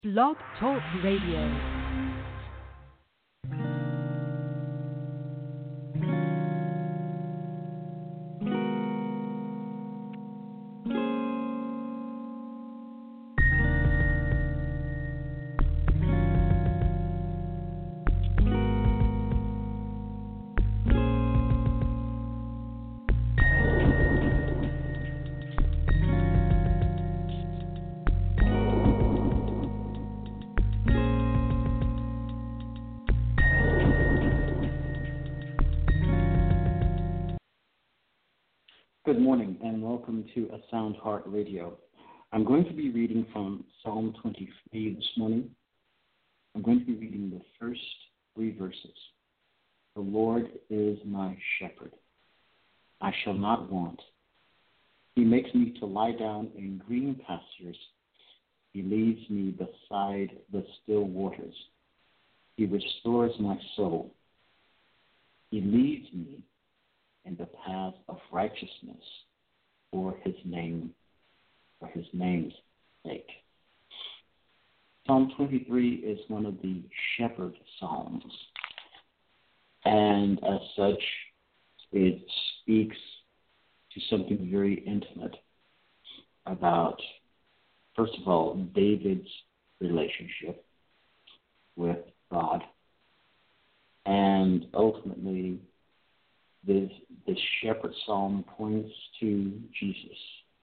Blog Talk Radio. Good morning and welcome to A Sound Heart Radio. I'm going to be reading from Psalm 23 this morning. I'm going to be reading the first three verses. The Lord is my shepherd. I shall not want. He makes me to lie down in green pastures. He leads me beside the still waters. He restores my soul. He leads me in the path of righteousness for his name's sake. Psalm 23 is one of the shepherd psalms, and as such, it speaks to something very intimate about, first of all, David's relationship with God, and ultimately, the shepherd psalm points to Jesus.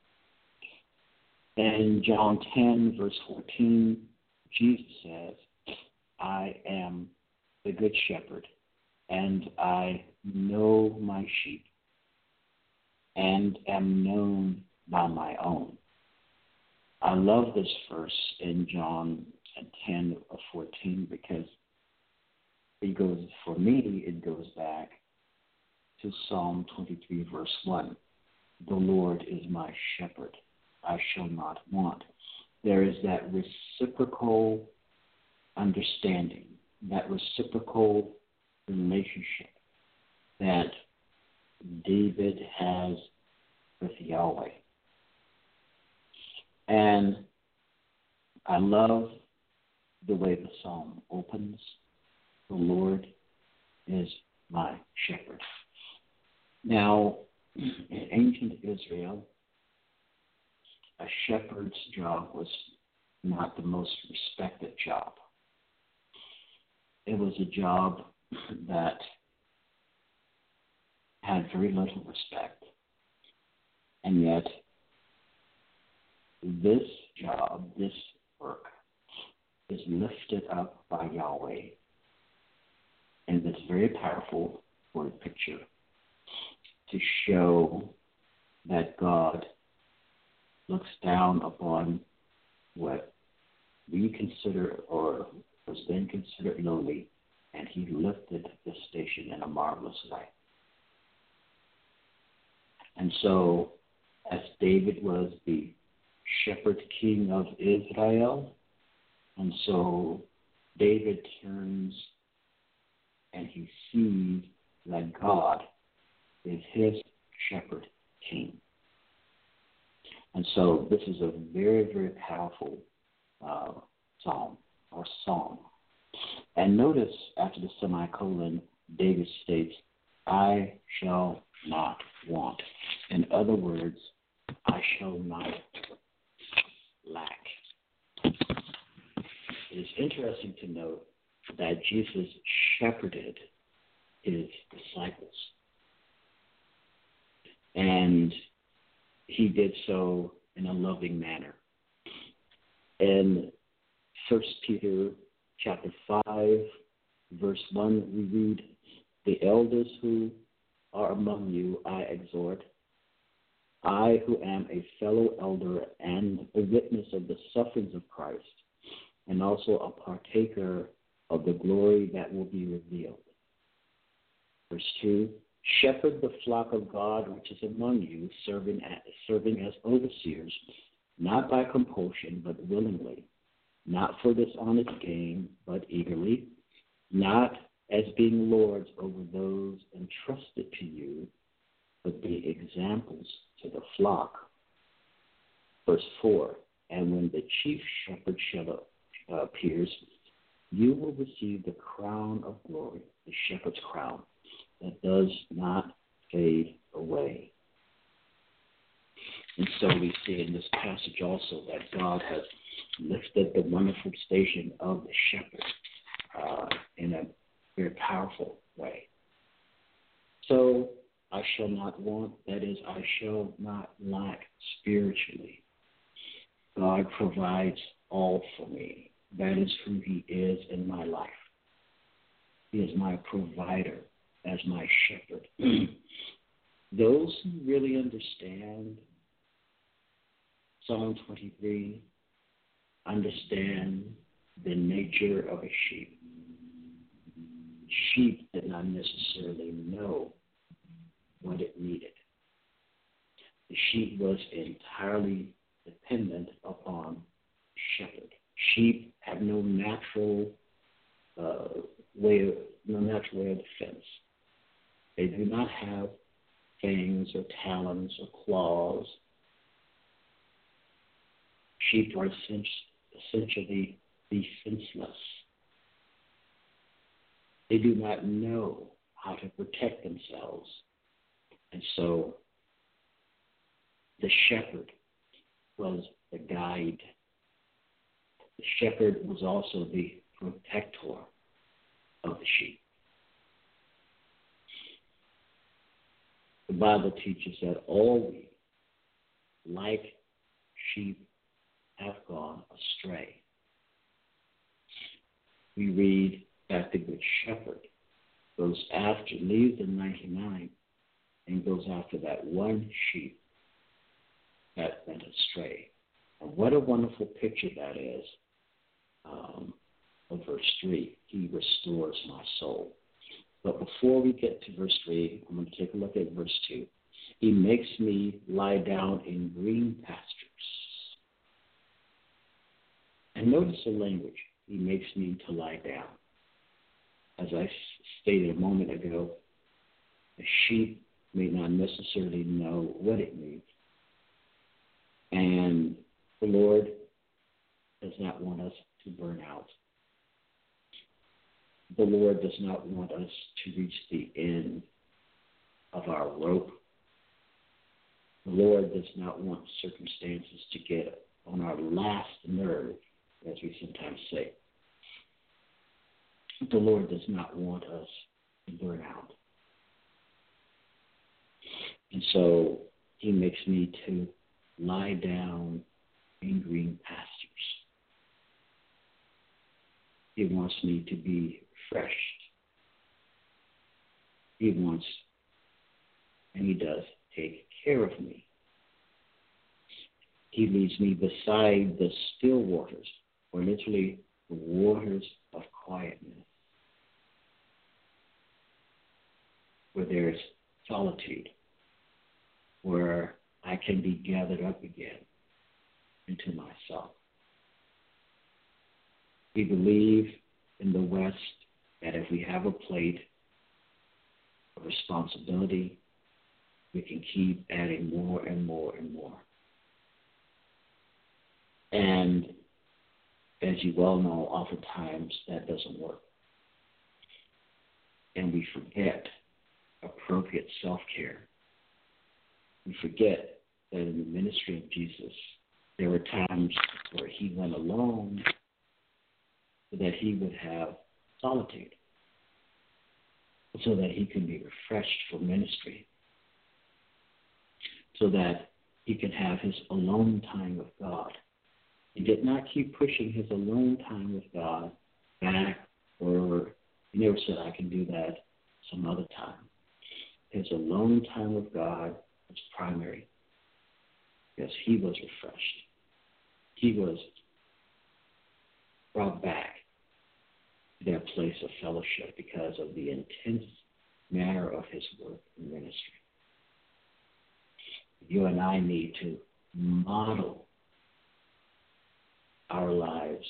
In John 10, verse 14, Jesus says, I am the good shepherd, and I know my sheep, and am known by my own. I love this verse in John 10:14 because it goes back to Psalm 23, verse 1. The Lord is my shepherd. I shall not want. There is that reciprocal understanding, that reciprocal relationship that David has with Yahweh. And I love the way the psalm opens. The Lord is my shepherd. Now, in ancient Israel, a shepherd's job was not the most respected job. It was a job that had very little respect. And yet, this job, this work, is lifted up by Yahweh. And it's very powerful word picture to show that God looks down upon what we consider or was then considered lowly, and he lifted the station in a marvelous way. And so, as David was the shepherd king of Israel, and so David turns and he sees that God is his shepherd king. And so this is a very, very powerful psalm or song. And notice after the semicolon, David states, I shall not want. In other words, I shall not lack. It is interesting to note that Jesus shepherded his disciples. And he did so in a loving manner. In 1 Peter chapter 5, verse 1, we read, the elders who are among you I exhort, I who am a fellow elder and a witness of the sufferings of Christ, and also a partaker of the glory that will be revealed. Verse 2, shepherd the flock of God which is among you, serving as overseers, not by compulsion, but willingly, not for dishonest gain, but eagerly, not as being lords over those entrusted to you, but be examples to the flock. Verse 4, and when the chief shepherd appears, you will receive the crown of glory, the shepherd's crown, that does not fade away. And so we see in this passage also that God has lifted the wonderful station of the shepherd in a very powerful way. So I shall not want, that is, I shall not lack spiritually. God provides all for me. That is who he is in my life. He is my provider as my shepherd. Those who really understand Psalm 23 understand the nature of a sheep. Sheep did not necessarily know what it needed. The sheep was entirely dependent upon the shepherd. Sheep have no natural way of defense. They do not have fangs or talons or claws. Sheep are essentially defenseless. They do not know how to protect themselves. And so the shepherd was the guide. The shepherd was also the protector of the sheep. The Bible teaches that all we, like sheep, have gone astray. We read that the good shepherd leaves the 99 and goes after that one sheep that went astray. And what a wonderful picture that is of verse 3. He restores my soul. But before we get to verse 3, I'm going to take a look at verse 2. He makes me lie down in green pastures. And notice the language. He makes me to lie down. As I stated a moment ago, a sheep may not necessarily know what it needs. And the Lord does not want us to burn out. The Lord does not want us to reach the end of our rope. The Lord does not want circumstances to get on our last nerve, as we sometimes say. The Lord does not want us to burn out. And so he makes me to lie down in green pastures. He wants me to be refreshed. He wants, and he does, take care of me. He leads me beside the still waters, or literally the waters of quietness, where there's solitude, where I can be gathered up again into myself. We believe in the West that if we have a plate of responsibility, we can keep adding more and more and more. And as you well know, oftentimes that doesn't work. And we forget appropriate self-care. We forget that in the ministry of Jesus, there were times where he went alone so that he would have solitude, so that he can be refreshed for ministry, so that he can have his alone time with God. He did not keep pushing his alone time with God back, or he never said, I can do that some other time. His alone time with God was primary, because he was refreshed. He was brought back to that place of fellowship because of the intense manner of his work and ministry. You and I need to model our lives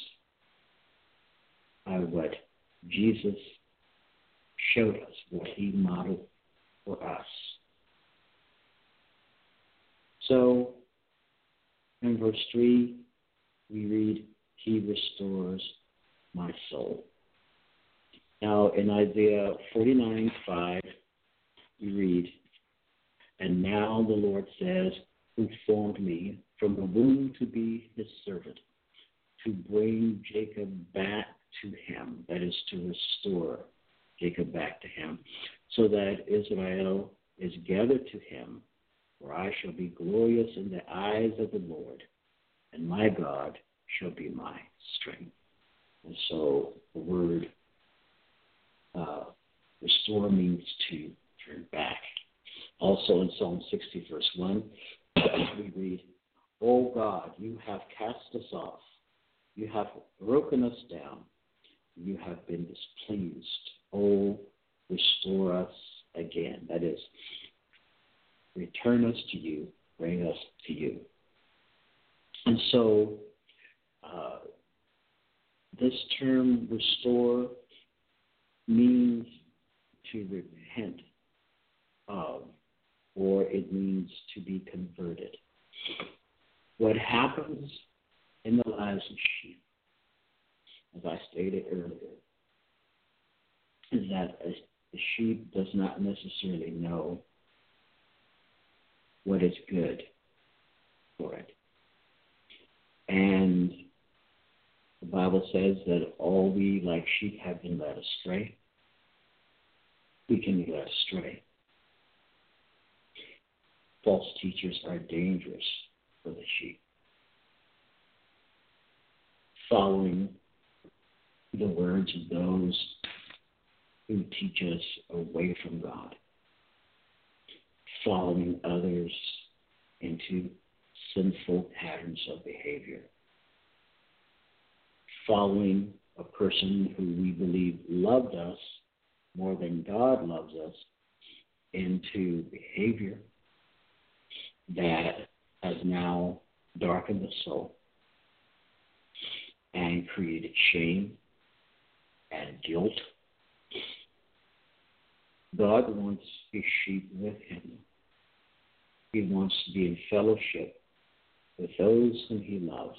by what Jesus showed us, what he modeled for us. So, in verse 3, we read, He restores my soul. Now, in Isaiah 49:5, we read, and now the Lord says, who formed me from the womb to be his servant, to bring Jacob back to him, that is, to restore Jacob back to him, so that Israel is gathered to him, for I shall be glorious in the eyes of the Lord, and my God shall be my strength. And so the word restore means to turn back. Also in Psalm 60, verse 1, we read, O God, you have cast us off. You have broken us down. You have been displeased. Oh, restore us again. That is, return us to you, bring us to you. And so this term restore means to repent of, or it means to be converted. What happens in the lives of sheep, as I stated earlier, is that the sheep does not necessarily know what is good for it. And the Bible says that all we like sheep have been led astray. We can be led astray. False teachers are dangerous for the sheep. Following the words of those who teach us away from God. Following others into sinful patterns of behavior. Following a person who we believe loved us more than God loves us into behavior that has now darkened the soul and created shame and guilt. God wants his sheep with him. He wants to be in fellowship with those whom he loves.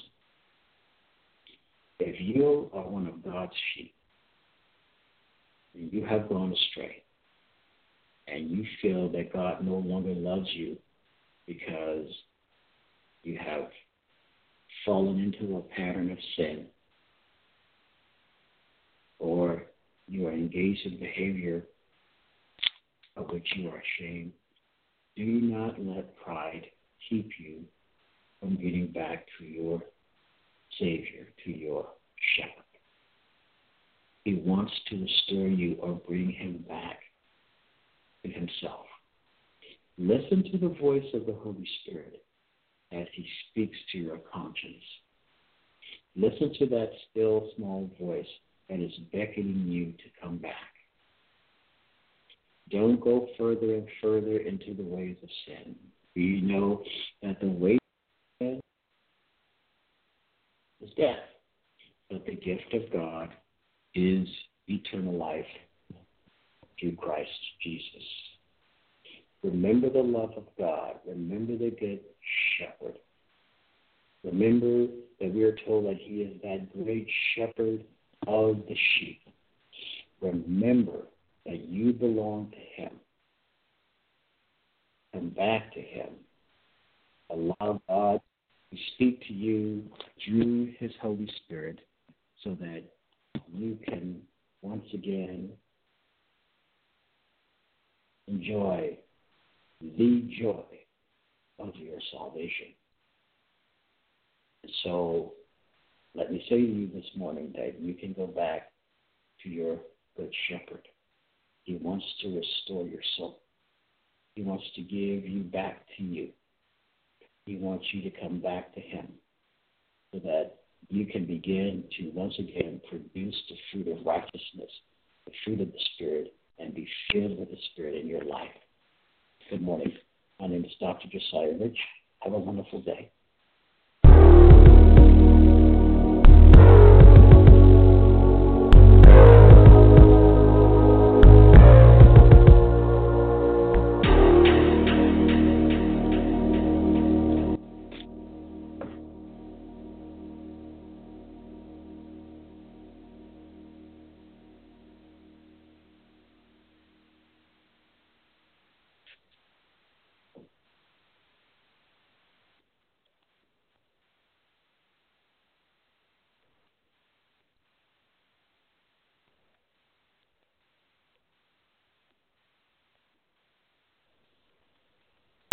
If you are one of God's sheep and you have gone astray and you feel that God no longer loves you because you have fallen into a pattern of sin, or you are engaged in behavior of which you are ashamed, do not let pride keep you from getting back to your Savior, to your Shepherd. He wants to restore you or bring him back to himself. Listen to the voice of the Holy Spirit as he speaks to your conscience. Listen to that still small voice that is beckoning you to come back. Don't go further and further into the ways of sin. You know that the way of sin is death, but the gift of God is eternal life through Christ Jesus. Remember the love of God. Remember the good shepherd. Remember that we are told that he is that great shepherd of the sheep. Remember that you belong to him. Come back to him. Allow God to speak to you through his Holy Spirit so that you can once again enjoy the joy of your salvation. And so let me say to you this morning that you can go back to your good shepherd. He wants to restore your soul. He wants to give you back to you. He wants you to come back to him so that you can begin to once again produce the fruit of righteousness, the fruit of the Spirit, and be filled with the Spirit in your life. Good morning. My name is Dr. Josiah Rich. Have a wonderful day.